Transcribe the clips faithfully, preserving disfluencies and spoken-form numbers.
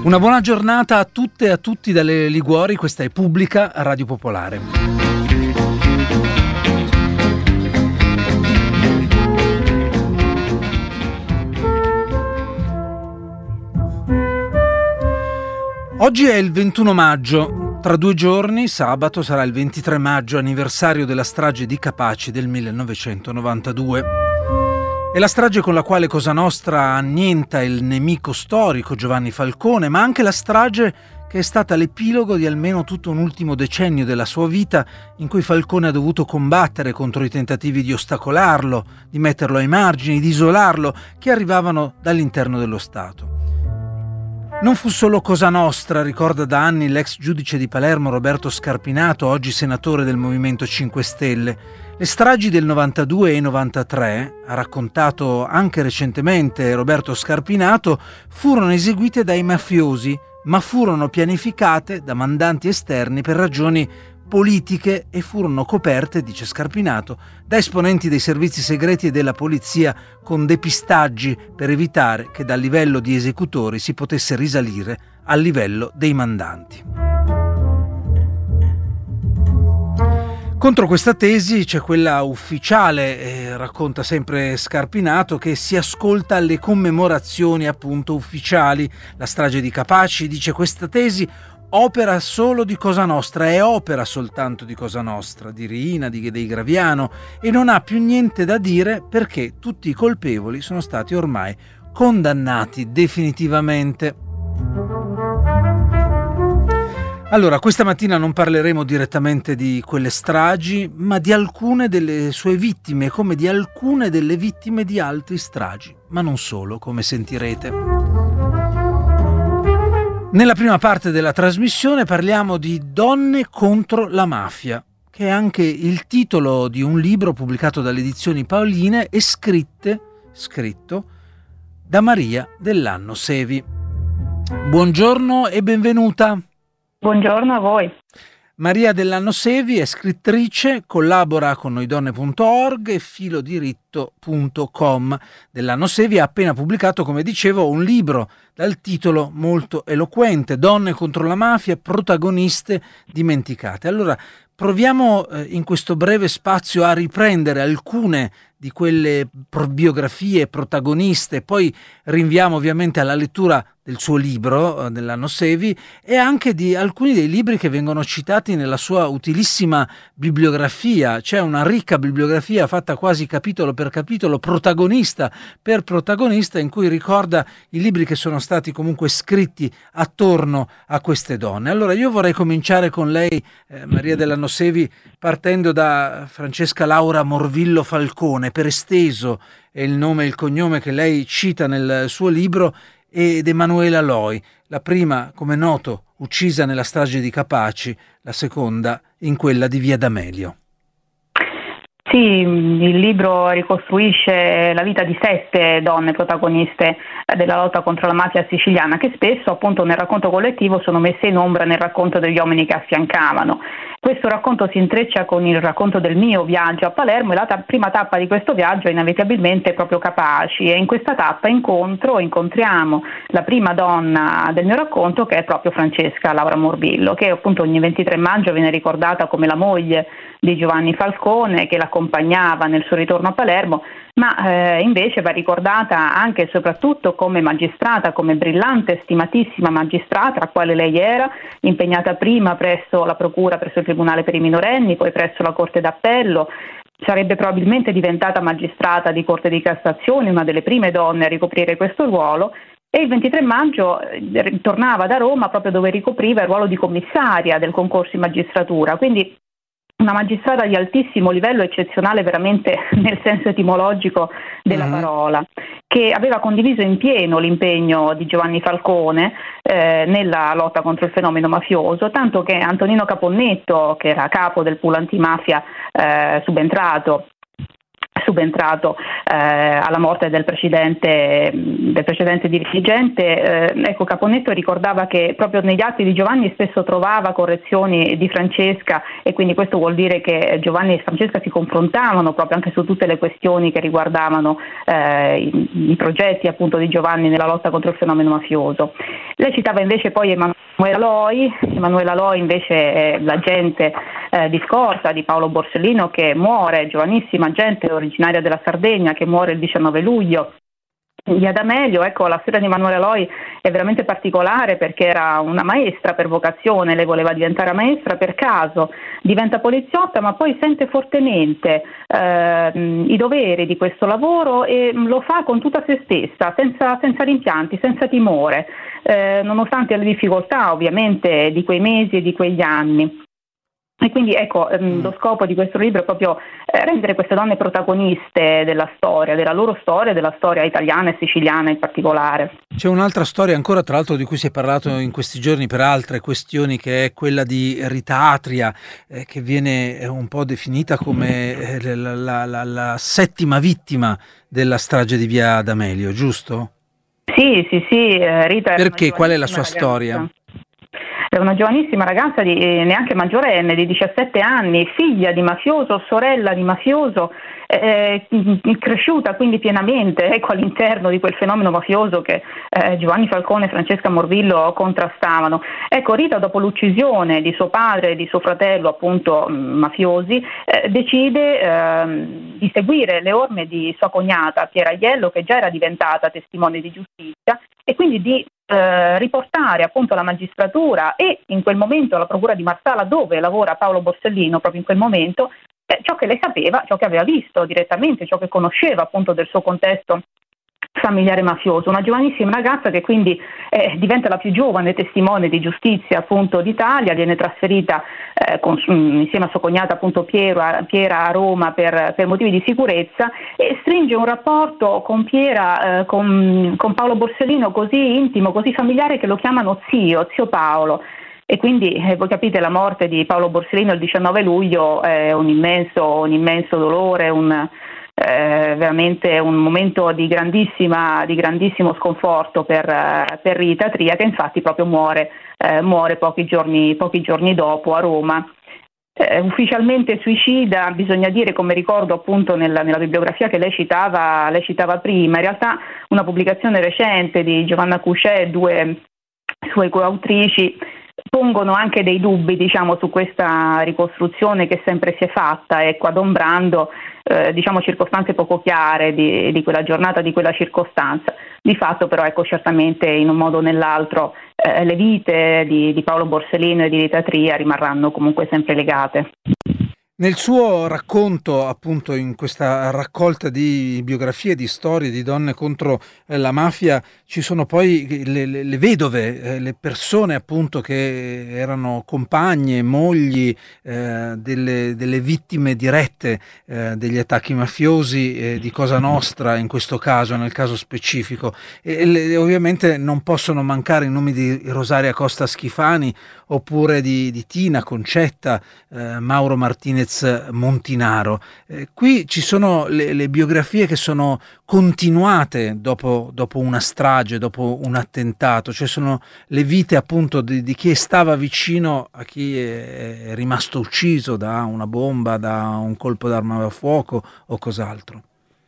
Una buona giornata a tutte e a tutti dalle Liguori, questa è Pubblica Radio Popolare. Oggi è il ventuno maggio, tra due giorni, sabato, sarà il ventitré maggio, anniversario della strage di Capaci del millenovecentonovantadue. È la strage con la quale Cosa Nostra annienta il nemico storico Giovanni Falcone, ma anche la strage che è stata l'epilogo di almeno tutto un ultimo decennio della sua vita, in cui Falcone ha dovuto combattere contro i tentativi di ostacolarlo, di metterlo ai margini, di isolarlo, che arrivavano dall'interno dello Stato. Non fu solo Cosa Nostra, ricorda da anni l'ex giudice di Palermo Roberto Scarpinato, oggi senatore del Movimento cinque Stelle. Le stragi del novantadue e novantatré, ha raccontato anche recentemente Roberto Scarpinato, furono eseguite dai mafiosi, ma furono pianificate da mandanti esterni per ragioni politiche e furono coperte, dice Scarpinato, da esponenti dei servizi segreti e della polizia con depistaggi per evitare che dal livello di esecutori si potesse risalire al livello dei mandanti. Contro questa tesi c'è quella ufficiale, eh, racconta sempre Scarpinato, che si ascolta alle commemorazioni appunto ufficiali. La strage di Capaci, dice, questa tesi opera solo di Cosa Nostra, è opera soltanto di Cosa Nostra, di Riina, di, dei Graviano, e non ha più niente da dire perché tutti i colpevoli sono stati ormai condannati definitivamente. Allora, questa mattina non parleremo direttamente di quelle stragi, ma di alcune delle sue vittime, come di alcune delle vittime di altri stragi, ma non solo, come sentirete. Nella prima parte della trasmissione parliamo di Donne contro la mafia, che è anche il titolo di un libro pubblicato dalle edizioni Paoline e scritte, scritto da Maria Dellanno Sevi. Buongiorno e benvenuta. Buongiorno a voi. Maria Dellanno Sevi è scrittrice, collabora con noidonne punto org e filodiritto punto com. Dellanno Sevi ha appena pubblicato, come dicevo, un libro dal titolo molto eloquente, Donne contro la mafia, protagoniste dimenticate. Allora, proviamo eh, in questo breve spazio a riprendere alcune di quelle biografie protagoniste, poi rinviamo ovviamente alla lettura del suo libro, eh, Dellanno Sevi, e anche di alcuni dei libri che vengono citati nella sua utilissima bibliografia. C'è una ricca bibliografia fatta quasi capitolo per capitolo, protagonista per protagonista, in cui ricorda i libri che sono stati comunque scritti attorno a queste donne. Allora io vorrei cominciare con lei, eh, Maria Dellanno Sevi, partendo da Francesca Laura Morvillo Falcone, per esteso è il nome e il cognome che lei cita nel suo libro, ed Emanuela Loi, la prima, come noto, uccisa nella strage di Capaci, la seconda in quella di Via D'Amelio. Sì, il libro ricostruisce la vita di sette donne protagoniste della lotta contro la mafia siciliana, che spesso appunto nel racconto collettivo sono messe in ombra nel racconto degli uomini che affiancavano. Questo racconto si intreccia con il racconto del mio viaggio a Palermo, e la ta- prima tappa di questo viaggio è inevitabilmente proprio Capaci, e in questa tappa incontro, incontriamo la prima donna del mio racconto, che è proprio Francesca Laura Morvillo, che appunto ogni ventitré maggio viene ricordata come la moglie di Giovanni Falcone, che l'accompagnava nel suo ritorno a Palermo, ma eh, invece va ricordata anche e soprattutto come magistrata, come brillante, stimatissima magistrata, la quale lei era, impegnata prima presso la procura, presso il Tribunale per i minorenni, poi presso la Corte d'Appello. Sarebbe probabilmente diventata magistrata di Corte di Cassazione, una delle prime donne a ricoprire questo ruolo, e il ventitré maggio tornava da Roma, proprio dove ricopriva il ruolo di commissaria del concorso in magistratura, quindi una magistrata di altissimo livello, eccezionale veramente nel senso etimologico della uh-huh. parola, che aveva condiviso in pieno l'impegno di Giovanni Falcone eh, nella lotta contro il fenomeno mafioso, tanto che Antonino Caponnetto, che era capo del pool antimafia eh, subentrato subentrato eh, alla morte del precedente, del precedente dirigente, eh, ecco, Caponnetto ricordava che proprio negli atti di Giovanni spesso trovava correzioni di Francesca, e quindi questo vuol dire che Giovanni e Francesca si confrontavano proprio anche su tutte le questioni che riguardavano eh, i, i progetti appunto di Giovanni nella lotta contro il fenomeno mafioso. Lei citava invece poi Emanuela Loi. Emanuela Loi invece è l'agente eh, di scorta di Paolo Borsellino, che muore, giovanissima agente originaria della Sardegna, che muore il diciannove luglio. Via D'Amelio. Ecco, la storia di Emanuela Loi è veramente particolare perché era una maestra per vocazione, lei voleva diventare maestra, per caso diventa poliziotta, ma poi sente fortemente eh, i doveri di questo lavoro e lo fa con tutta se stessa, senza, senza rimpianti, senza timore, eh, nonostante le difficoltà ovviamente di quei mesi e di quegli anni. E quindi ecco, ehm, lo scopo di questo libro è proprio eh, rendere queste donne protagoniste della storia, della loro storia, della storia italiana e siciliana in particolare. C'è un'altra storia ancora, tra l'altro, di cui si è parlato in questi giorni per altre questioni, che è quella di Rita Atria, eh, che viene un po' definita come eh, la, la, la, la settima vittima della strage di Via D'Amelio, giusto? Sì, sì, sì, eh, Rita era Perché? Qual è la sua ragazza. storia? È una giovanissima ragazza, di, eh, neanche maggiorenne, di diciassette anni, figlia di mafioso, sorella di mafioso, eh, cresciuta quindi pienamente ecco, all'interno di quel fenomeno mafioso che eh, Giovanni Falcone e Francesca Morvillo contrastavano. Ecco, Rita, dopo l'uccisione di suo padre e di suo fratello, appunto mh, mafiosi, eh, decide eh, di seguire le orme di sua cognata Piera Aiello, che già era diventata testimone di giustizia, e quindi di Eh, riportare appunto alla magistratura e in quel momento alla procura di Marsala, dove lavora Paolo Borsellino proprio in quel momento, eh, ciò che lei sapeva, ciò che aveva visto direttamente, ciò che conosceva appunto del suo contesto familiare mafioso. Una giovanissima ragazza che quindi eh, diventa la più giovane testimone di giustizia appunto d'Italia, viene trasferita eh, con, insieme a sua cognata appunto Piera, Piera a Roma per, per motivi di sicurezza, e stringe un rapporto con Piera, eh, con, con Paolo Borsellino così intimo, così familiare, che lo chiamano zio, zio Paolo. E quindi eh, voi capite, la morte di Paolo Borsellino il diciannove luglio è un immenso, un immenso dolore, un Eh, veramente un momento di grandissima di grandissimo sconforto per, eh, per Rita Atria, che infatti proprio muore, eh, muore pochi giorni, pochi giorni dopo a Roma. Eh, ufficialmente suicida, bisogna dire, come ricordo appunto nella, nella bibliografia che lei citava, lei citava prima, in realtà una pubblicazione recente di Giovanna Cucè e due sue coautrici pongono anche dei dubbi, diciamo, su questa ricostruzione che sempre si è fatta, ecco, adombrando eh, diciamo circostanze poco chiare di, di quella giornata, di quella circostanza. Di fatto però, ecco, certamente in un modo o nell'altro eh, le vite di, di Paolo Borsellino e di Rita Atria rimarranno comunque sempre legate. Nel suo racconto, appunto, in questa raccolta di biografie, di storie di donne contro eh, la mafia, ci sono poi le, le, le vedove, eh, le persone appunto che erano compagne, mogli eh, delle, delle vittime dirette eh, degli attacchi mafiosi eh, di Cosa Nostra, in questo caso, nel caso specifico. E, e le, ovviamente non possono mancare i nomi di Rosaria Costa Schifani, oppure di, di Tina Concetta, eh, Mauro Martinez Montinaro. Eh, qui ci sono le, le biografie che sono continuate dopo, dopo una strage, dopo un attentato, cioè sono le vite appunto di, di chi stava vicino a chi è, è rimasto ucciso da una bomba, da un colpo d'arma da fuoco o cos'altro.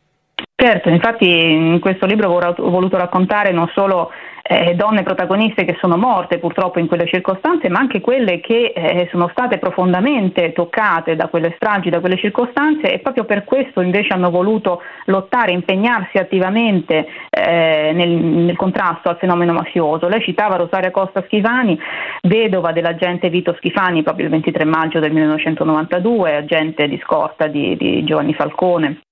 Certo, infatti in questo libro ho voluto raccontare non solo eh, donne protagoniste che sono morte purtroppo in quelle circostanze, ma anche quelle che eh, sono state profondamente toccate da quelle stragi, da quelle circostanze, e proprio per questo invece hanno voluto lottare, impegnarsi attivamente eh, nel, nel contrasto al fenomeno mafioso. Lei citava Rosaria Costa Schifani, vedova dell'agente Vito Schifani, proprio il ventitré maggio del millenovecentonovantadue, agente di scorta di, di Giovanni Falcone.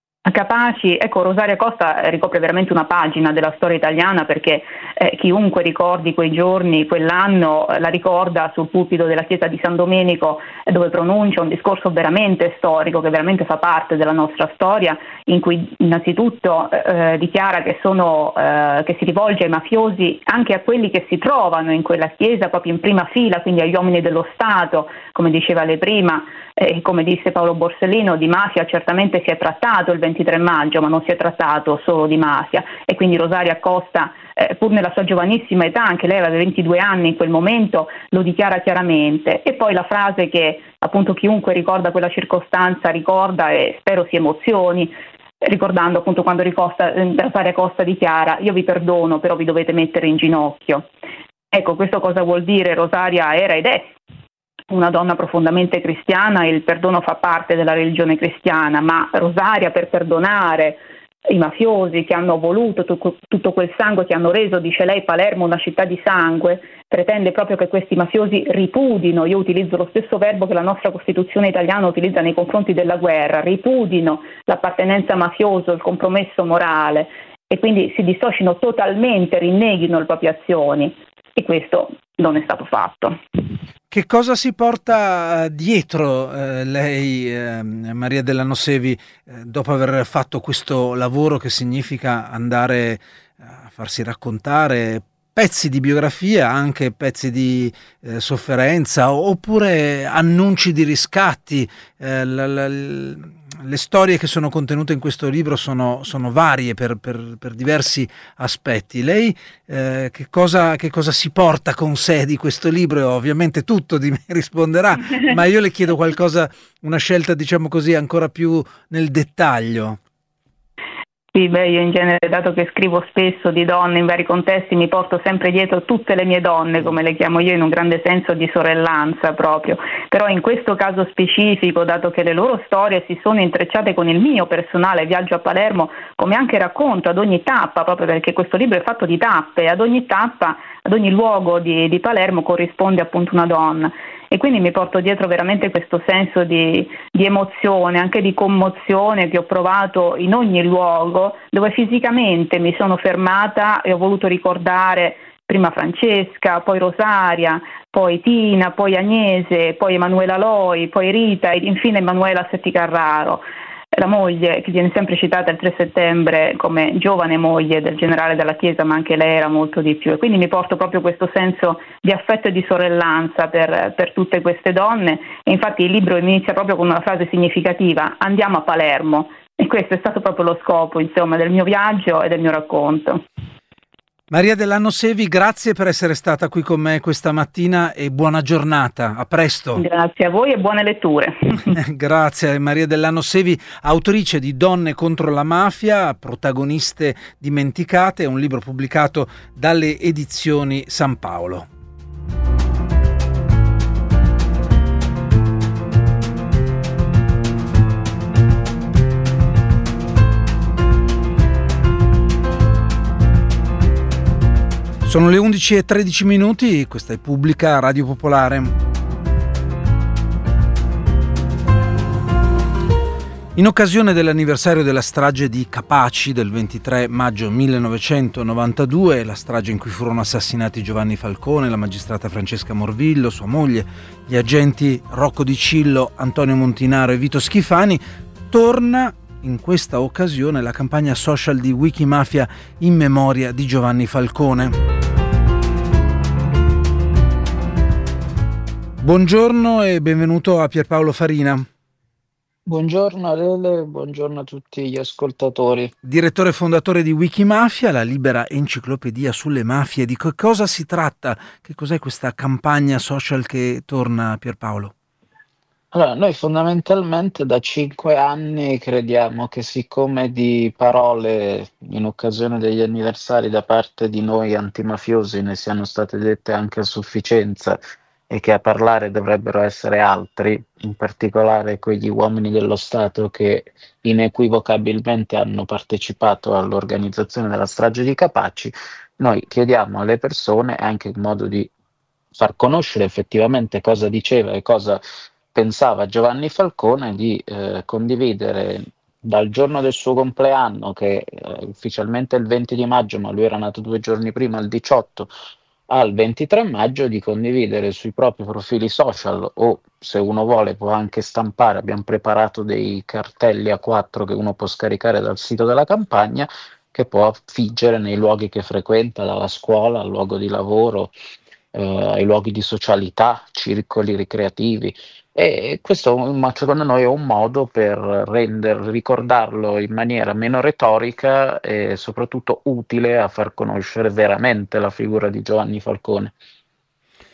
Capaci, ecco, Rosaria Costa ricopre veramente una pagina della storia italiana, perché eh, chiunque ricordi quei giorni, quell'anno, eh, la ricorda sul pulpito della chiesa di San Domenico, eh, dove pronuncia un discorso veramente storico, che veramente fa parte della nostra storia, in cui innanzitutto eh, dichiara che, sono, eh, che si rivolge ai mafiosi, anche a quelli che si trovano in quella chiesa proprio in prima fila, quindi agli uomini dello Stato, come diceva lei prima. Eh, come disse Paolo Borsellino, di mafia certamente si è trattato il ventitré maggio, ma non si è trattato solo di mafia, e quindi Rosaria Costa, eh, pur nella sua giovanissima età, anche lei aveva ventidue anni in quel momento, lo dichiara chiaramente. E poi la frase che appunto chiunque ricorda quella circostanza ricorda, e spero si emozioni, ricordando appunto quando Ricosta, eh, Rosaria Costa dichiara: io vi perdono, però vi dovete mettere in ginocchio. Ecco, questo cosa vuol dire? Rosaria era ed è una donna profondamente cristiana, il perdono fa parte della religione cristiana, ma Rosaria, per perdonare i mafiosi che hanno voluto tutto quel sangue, che hanno reso, dice lei, Palermo una città di sangue, pretende proprio che questi mafiosi ripudino, io utilizzo lo stesso verbo che la nostra Costituzione italiana utilizza nei confronti della guerra, ripudino l'appartenenza mafiosa, il compromesso morale, e quindi si dissocino totalmente, rinneghino le proprie azioni, e questo non è stato fatto. Che cosa si porta dietro eh, lei, eh, Maria della Nosevi, eh, dopo aver fatto questo lavoro che significa andare a farsi raccontare pezzi di biografia, anche pezzi di eh, sofferenza, oppure annunci di riscatti? Eh, la, la, le storie che sono contenute in questo libro sono, sono varie per, per, per diversi aspetti. Lei eh, che, cosa, che cosa si porta con sé di questo libro? Ovviamente tutto di me risponderà, ma io le chiedo qualcosa, una scelta diciamo così ancora più nel dettaglio. Sì, beh, io in genere, dato che scrivo spesso di donne in vari contesti, mi porto sempre dietro tutte le mie donne, come le chiamo io, in un grande senso di sorellanza proprio. Però in questo caso specifico, dato che le loro storie si sono intrecciate con il mio personale viaggio a Palermo, come anche racconto ad ogni tappa, proprio perché questo libro è fatto di tappe, ad ogni tappa, ad ogni luogo di, di Palermo corrisponde appunto una donna. E quindi mi porto dietro veramente questo senso di, di emozione, anche di commozione che ho provato in ogni luogo dove fisicamente mi sono fermata e ho voluto ricordare prima Francesca, poi Rosaria, poi Tina, poi Agnese, poi Emanuela Loi, poi Rita ed infine Emanuela Setti Carraro, la moglie che viene sempre citata il tre settembre come giovane moglie del generale della Chiesa, ma anche lei era molto di più, e quindi mi porto proprio questo senso di affetto e di sorellanza per, per tutte queste donne. E infatti il libro inizia proprio con una frase significativa: andiamo a Palermo, e questo è stato proprio lo scopo, insomma, del mio viaggio e del mio racconto. Maria della Nosevi, grazie per essere stata qui con me questa mattina e buona giornata. A presto. Grazie a voi e buone letture. Grazie. Maria della Nosevi, autrice di Donne contro la mafia, protagoniste dimenticate, un libro pubblicato dalle edizioni San Paolo. Sono le undici e tredici minuti, questa è Pubblica Radio Popolare. In occasione dell'anniversario della strage di Capaci del ventitré maggio millenovecentonovantadue, la strage in cui furono assassinati Giovanni Falcone, la magistrata Francesca Morvillo, sua moglie, gli agenti Rocco Di Cillo, Antonio Montinaro e Vito Schifani, torna in questa occasione la campagna social di Wikimafia in memoria di Giovanni Falcone. Buongiorno e benvenuto a Pierpaolo Farina. Buongiorno Adele, buongiorno a tutti gli ascoltatori. Direttore e fondatore di Wikimafia, la libera enciclopedia sulle mafie. Di che cosa si tratta? Che cos'è questa campagna social che torna, Pierpaolo? Allora, noi fondamentalmente da cinque anni crediamo che, siccome di parole in occasione degli anniversari da parte di noi antimafiosi ne siano state dette anche a sufficienza e che a parlare dovrebbero essere altri, in particolare quegli uomini dello Stato che inequivocabilmente hanno partecipato all'organizzazione della strage di Capaci, noi chiediamo alle persone, anche in modo di far conoscere effettivamente cosa diceva e cosa pensava Giovanni Falcone, di eh, condividere dal giorno del suo compleanno, che eh, ufficialmente è il venti di maggio, ma lui era nato due giorni prima, il diciotto, al ventitré maggio, di condividere sui propri profili social, o se uno vuole può anche stampare, abbiamo preparato dei cartelli A quattro che uno può scaricare dal sito della campagna, che può affiggere nei luoghi che frequenta, dalla scuola al luogo di lavoro, eh, ai luoghi di socialità, circoli ricreativi. E questo, secondo noi, è un modo per render, ricordarlo in maniera meno retorica e soprattutto utile a far conoscere veramente la figura di Giovanni Falcone.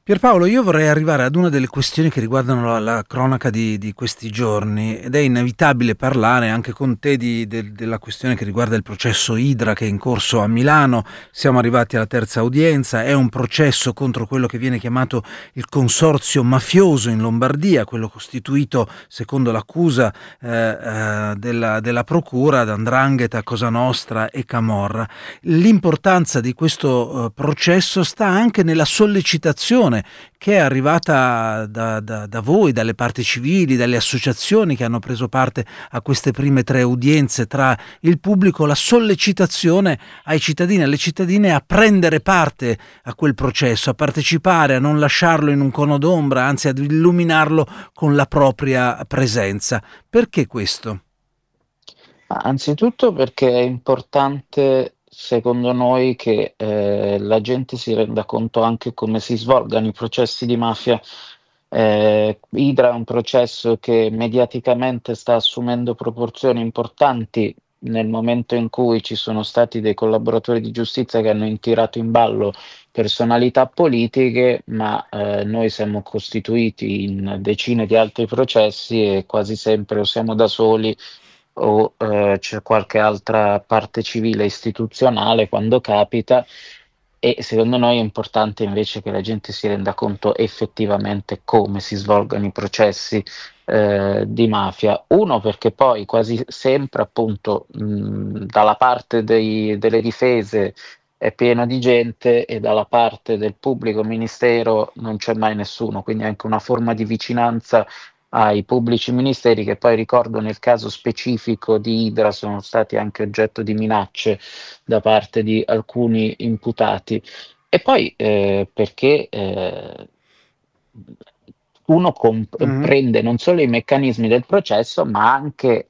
Pierpaolo, io vorrei arrivare ad una delle questioni che riguardano la, la cronaca di, di questi giorni, ed è inevitabile parlare anche con te di- del- della questione che riguarda il processo Idra che è in corso a Milano. Siamo arrivati alla terza udienza, è un processo contro quello che viene chiamato il consorzio mafioso in Lombardia, quello costituito secondo l'accusa eh, eh, della, della procura da 'Ndrangheta, Cosa Nostra e Camorra. L'importanza di questo eh, processo sta anche nella sollecitazione che è arrivata da, da, da voi, dalle parti civili, dalle associazioni che hanno preso parte a queste prime tre udienze tra il pubblico, la sollecitazione ai cittadini e alle cittadine a prendere parte a quel processo, a partecipare, a non lasciarlo in un cono d'ombra, anzi ad illuminarlo con la propria presenza. Perché questo? Ma anzitutto perché è importante, secondo noi, che eh, la gente si renda conto anche come si svolgano i processi di mafia. Eh, Idra è un processo che mediaticamente sta assumendo proporzioni importanti nel momento in cui ci sono stati dei collaboratori di giustizia che hanno tirato in ballo personalità politiche, ma eh, noi siamo costituiti in decine di altri processi e quasi sempre o siamo da soli o eh, c'è qualche altra parte civile istituzionale quando capita, e secondo noi è importante invece che la gente si renda conto effettivamente come si svolgono i processi eh, di mafia. Uno, perché poi quasi sempre appunto mh, dalla parte dei- delle difese è pieno di gente e dalla parte del pubblico ministero non c'è mai nessuno, quindi è anche una forma di vicinanza ai pubblici ministeri, che poi ricordo nel caso specifico di Idra sono stati anche oggetto di minacce da parte di alcuni imputati. E poi eh, perché eh, uno Mhm. comprende non solo i meccanismi del processo, ma anche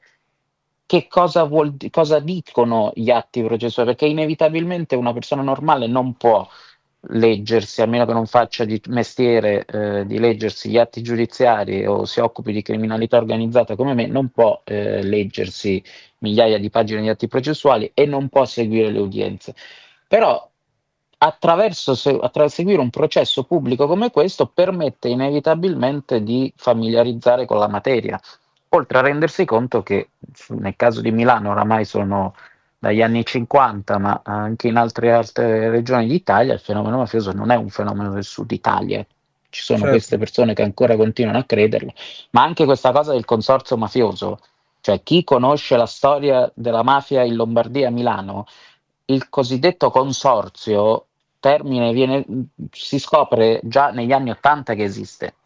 che cosa vuol di- cosa dicono gli atti processuali, perché inevitabilmente una persona normale non può leggersi, a meno che non faccia di mestiere eh, di leggersi gli atti giudiziari o si occupi di criminalità organizzata come me, non può eh, leggersi migliaia di pagine di atti processuali e non può seguire le udienze. Però attraverso se- attra- seguire un processo pubblico come questo permette inevitabilmente di familiarizzare con la materia, oltre a rendersi conto che su- nel caso di Milano oramai sono dagli anni cinquanta, ma anche in altre, altre regioni d'Italia il fenomeno mafioso non è un fenomeno del sud Italia. Ci sono Certo. queste persone che ancora continuano a crederlo, ma anche questa cosa del consorzio mafioso, cioè chi conosce la storia della mafia in Lombardia e a Milano, il cosiddetto consorzio, termine viene, si scopre già negli anni ottanta che esiste.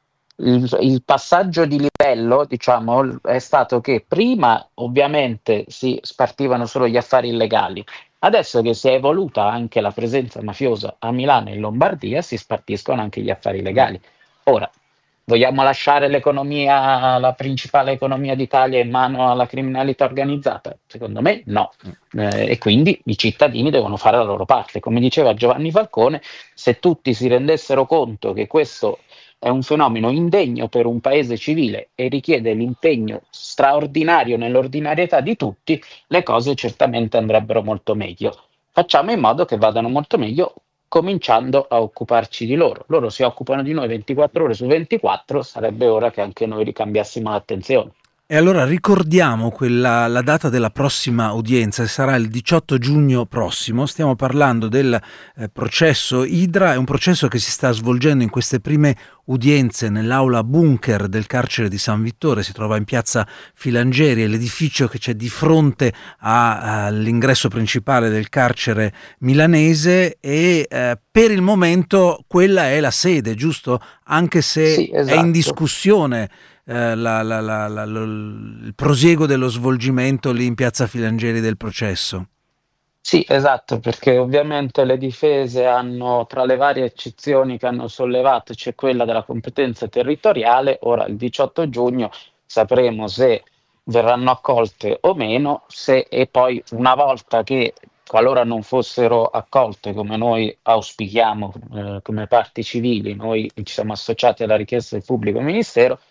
Il, il passaggio di livello, diciamo, è stato che prima ovviamente si spartivano solo gli affari illegali, adesso che si è evoluta anche la presenza mafiosa a Milano e in Lombardia, si spartiscono anche gli affari Mm. legali. Ora, vogliamo lasciare l'economia, la principale economia d'Italia in mano alla criminalità organizzata? Secondo me no. Eh, e quindi i cittadini devono fare la loro parte. Come diceva Giovanni Falcone, se tutti si rendessero conto che questo è un fenomeno indegno per un paese civile e richiede l'impegno straordinario nell'ordinarietà di tutti, le cose certamente andrebbero molto meglio. Facciamo in modo che vadano molto meglio cominciando a occuparci di loro. Loro si occupano di noi ventiquattro ore su ventiquattro, sarebbe ora che anche noi ricambiassimo l'attenzione. E allora ricordiamo quella, la data della prossima udienza, sarà il diciotto giugno prossimo. Stiamo parlando del eh, processo Idra, è un processo che si sta svolgendo in queste prime udienze nell'aula bunker del carcere di San Vittore, si trova in piazza Filangieri, è l'edificio che c'è di fronte a- all'ingresso principale del carcere milanese e eh, per il momento quella è la sede, giusto? Anche se Sì, è in esatto. discussione eh, la- la- la- la- lo- il prosieguo dello svolgimento lì in piazza Filangieri del processo. Sì, esatto, perché ovviamente le difese hanno, tra le varie eccezioni che hanno sollevato, c'è quella della competenza territoriale. Ora, il diciotto giugno sapremo se verranno accolte o meno, se, e poi una volta che, qualora non fossero accolte come noi auspichiamo, eh, come parti civili, noi ci siamo associati alla richiesta del pubblico ministero,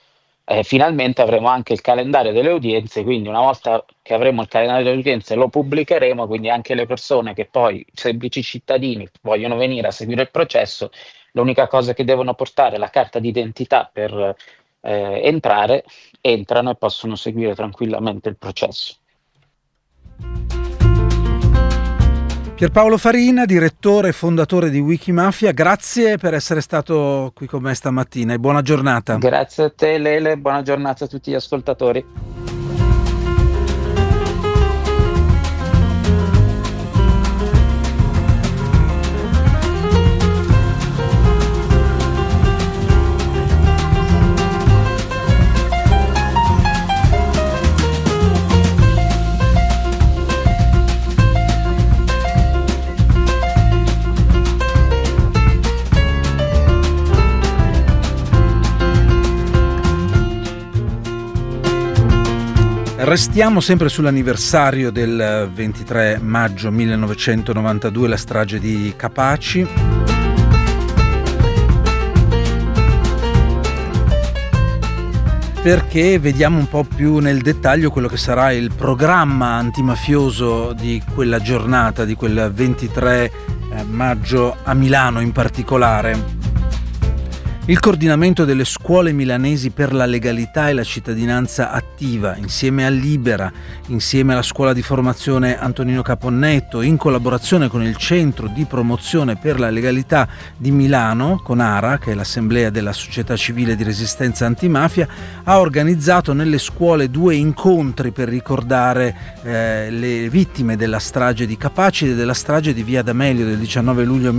eh, finalmente avremo anche il calendario delle udienze, quindi una volta che avremo il calendario delle udienze lo pubblicheremo, quindi anche le persone che poi, semplici cittadini, vogliono venire a seguire il processo, l'unica cosa che devono portare è la carta d'identità per eh, entrare, entrano e possono seguire tranquillamente il processo. Pierpaolo Farina, direttore e fondatore di Wikimafia, grazie per essere stato qui con me stamattina e buona giornata. Grazie a te Lele, buona giornata a tutti gli ascoltatori. Restiamo sempre sull'anniversario del ventitré maggio millenovecentonovantadue, la strage di Capaci. Perché vediamo un po' più nel dettaglio quello che sarà il programma antimafioso di quella giornata, di quel ventitré maggio a Milano in particolare. Il coordinamento delle scuole milanesi per la legalità e la cittadinanza attiva, insieme a Libera, insieme alla scuola di formazione Antonino Caponnetto, in collaborazione con il Centro di Promozione per la Legalità di Milano, con ARA, che è l'Assemblea della Società Civile di Resistenza Antimafia, ha organizzato nelle scuole due incontri per ricordare eh, le vittime della strage di Capaci e della strage di Via D'Amelio del diciannove luglio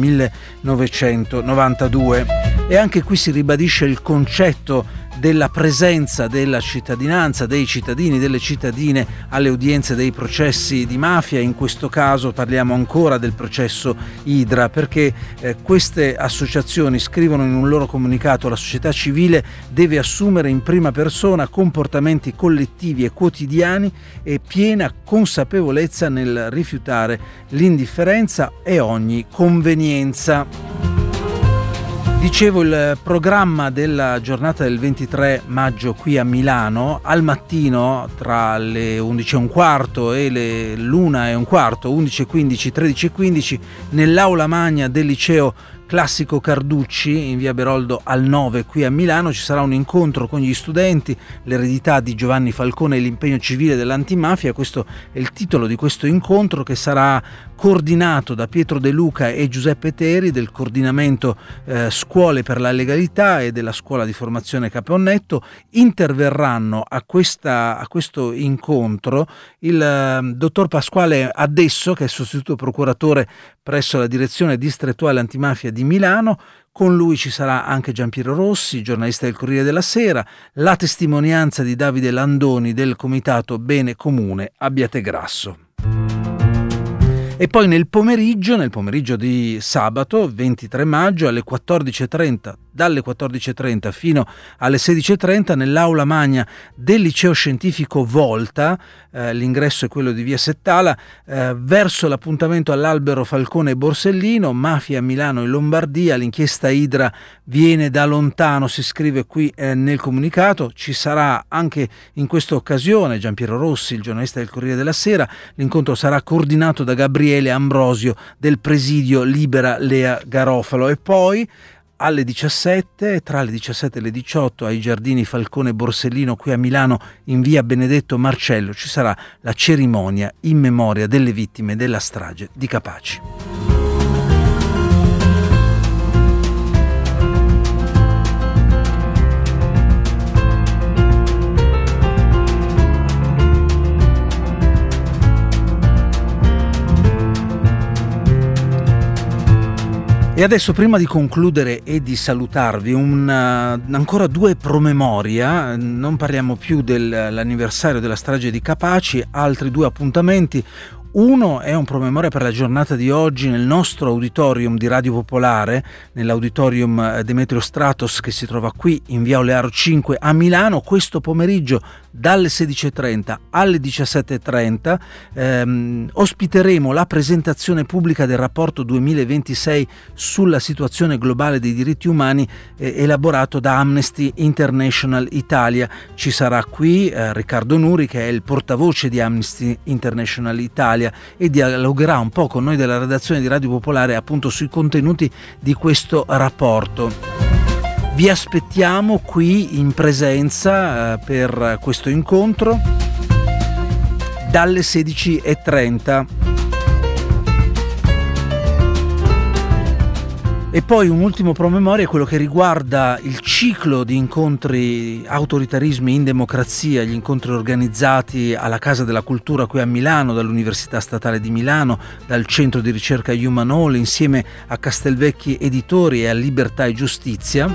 millenovecentonovantadue. E anche qui si ribadisce il concetto della presenza della cittadinanza, dei cittadini, delle cittadine alle udienze dei processi di mafia. In questo caso parliamo ancora del processo Idra, perché eh, queste associazioni scrivono in un loro comunicato: la società civile deve assumere in prima persona comportamenti collettivi e quotidiani e piena consapevolezza nel rifiutare l'indifferenza e ogni convenienza. Dicevo, il programma della giornata del ventitré maggio qui a Milano: al mattino tra le undici e un quarto e le l'una e un quarto, undici e quindici, tredici e quindici, nell'aula magna del liceo Classico Carducci in via Beroldo al nove qui a Milano ci sarà un incontro con gli studenti, l'eredità di Giovanni Falcone e l'impegno civile dell'antimafia. Questo è il titolo di questo incontro, che sarà coordinato da Pietro De Luca e Giuseppe Teri del coordinamento eh, Scuole per la Legalità e della Scuola di Formazione Caponnetto. Interverranno a, questa, a questo incontro il eh, dottor Pasquale Addesso, che è sostituto procuratore presso la direzione distrettuale antimafia di Milano. Con lui ci sarà anche Giampiero Rossi, giornalista del Corriere della Sera, la testimonianza di Davide Landoni del comitato Bene Comune Abbiategrasso. E poi nel pomeriggio, nel pomeriggio di sabato ventitré maggio alle quattordici e trenta, dalle quattordici e trenta fino alle sedici e trenta, nell'aula magna del liceo scientifico Volta, eh, l'ingresso è quello di via Settala, eh, verso l'appuntamento all'Albero Falcone e Borsellino, mafia a Milano e Lombardia, l'inchiesta Idra viene da lontano, si scrive qui eh, nel comunicato. Ci sarà anche in questa occasione Giampiero Rossi, il giornalista del Corriere della Sera. L'incontro sarà coordinato da Gabriele Ambrosio del presidio Libera Lea Garofalo. E poi alle diciassette, tra le diciassette e le diciotto, ai Giardini Falcone Borsellino qui a Milano in via Benedetto Marcello ci sarà la cerimonia in memoria delle vittime della strage di Capaci. E adesso, prima di concludere e di salutarvi, un, uh, ancora due promemoria. Non parliamo più dell'anniversario della strage di Capaci, altri due appuntamenti. Uno è un promemoria per la giornata di oggi nel nostro auditorium di Radio Popolare, nell'auditorium Demetrio Stratos, che si trova qui in via Olearo cinque a Milano. Questo pomeriggio dalle sedici e trenta alle diciassette e trenta. Ehm, ospiteremo la presentazione pubblica del rapporto duemilaventisei sulla situazione globale dei diritti umani eh, elaborato da Amnesty International Italia. Ci sarà qui eh, Riccardo Nuri, che è il portavoce di Amnesty International Italia, e dialogherà un po' con noi della redazione di Radio Popolare appunto sui contenuti di questo rapporto. Vi aspettiamo qui in presenza eh, per questo incontro dalle sedici e trenta. E poi un ultimo promemoria, quello che riguarda il ciclo di incontri autoritarismi in democrazia, gli incontri organizzati alla Casa della Cultura qui a Milano, dall'Università Statale di Milano, dal Centro di Ricerca Human Hall, insieme a Castelvecchi Editori e a Libertà e Giustizia.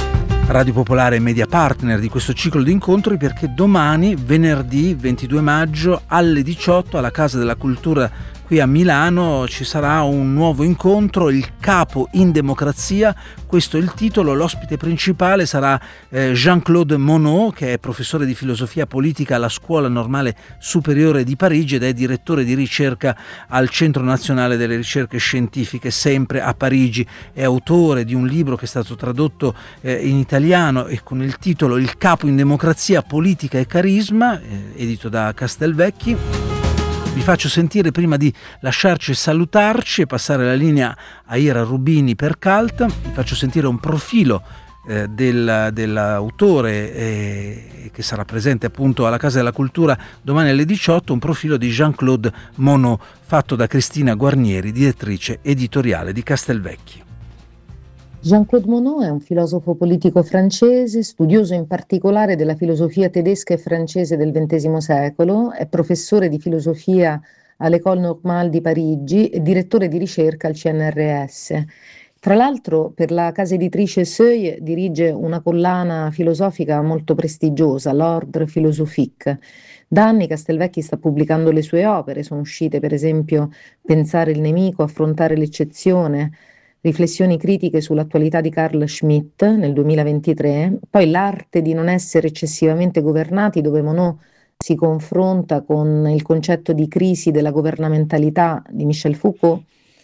Radio Popolare è media partner di questo ciclo di incontri, perché domani, venerdì ventidue maggio, alle diciotto, alla Casa della Cultura qui a Milano ci sarà un nuovo incontro, il capo in democrazia, questo è il titolo. L'ospite principale sarà eh, Jean-Claude Monod, che è professore di filosofia politica alla Scuola Normale Superiore di Parigi ed è direttore di ricerca al Centro Nazionale delle Ricerche Scientifiche, sempre a Parigi. È autore di un libro che è stato tradotto eh, in italiano e con il titolo Il capo in democrazia, politica e carisma, eh, edito da Castelvecchi. Vi faccio sentire, prima di lasciarci e salutarci e passare la linea a Ira Rubini per Cult, vi faccio sentire un profilo eh, del, dell'autore eh, che sarà presente appunto alla Casa della Cultura domani alle diciotto, un profilo di Jean-Claude Monod fatto da Cristina Guarnieri, direttrice editoriale di Castelvecchi. Jean-Claude Monod è un filosofo politico francese, studioso in particolare della filosofia tedesca e francese del ventesimo secolo, è professore di filosofia all'École Normale di Parigi e direttore di ricerca al C N R S. Tra l'altro, per la casa editrice Seuil dirige una collana filosofica molto prestigiosa, l'Ordre Philosophique. Da anni Castelvecchi sta pubblicando le sue opere, sono uscite per esempio Pensare il nemico, Affrontare l'eccezione, Riflessioni critiche sull'attualità di Carl Schmitt nel duemilaventitré, poi L'arte di non essere eccessivamente governati, dove Monod si confronta con il concetto di crisi della governamentalità di Michel Foucault,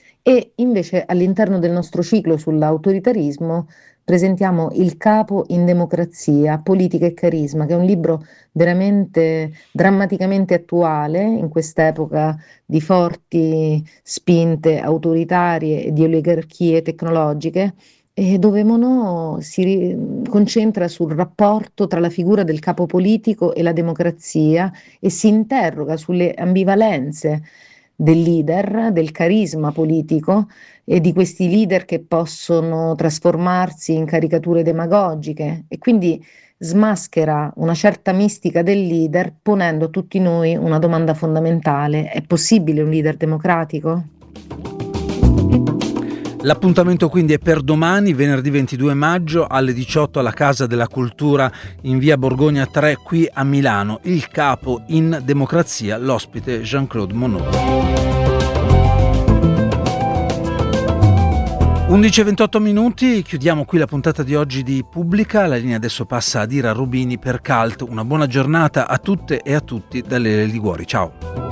e invece all'interno del nostro ciclo sull'autoritarismo presentiamo Il capo in democrazia, politica e carisma, che è un libro veramente drammaticamente attuale in quest'epoca di forti spinte autoritarie e di oligarchie tecnologiche, e dove Monod si ri- concentra sul rapporto tra la figura del capo politico e la democrazia e si interroga sulle ambivalenze del leader, del carisma politico e di questi leader che possono trasformarsi in caricature demagogiche, e quindi smaschera una certa mistica del leader ponendo a tutti noi una domanda fondamentale: è possibile un leader democratico? L'appuntamento quindi è per domani, venerdì ventidue maggio alle diciotto alla Casa della Cultura in via Borgogna tre qui a Milano. Il capo in democrazia, l'ospite Jean-Claude Monod. undici e ventotto minuti, chiudiamo qui la puntata di oggi di Pubblica. La linea adesso passa ad Ira Rubini per Cult. Una buona giornata a tutte e a tutti da Lele Liguori. Ciao.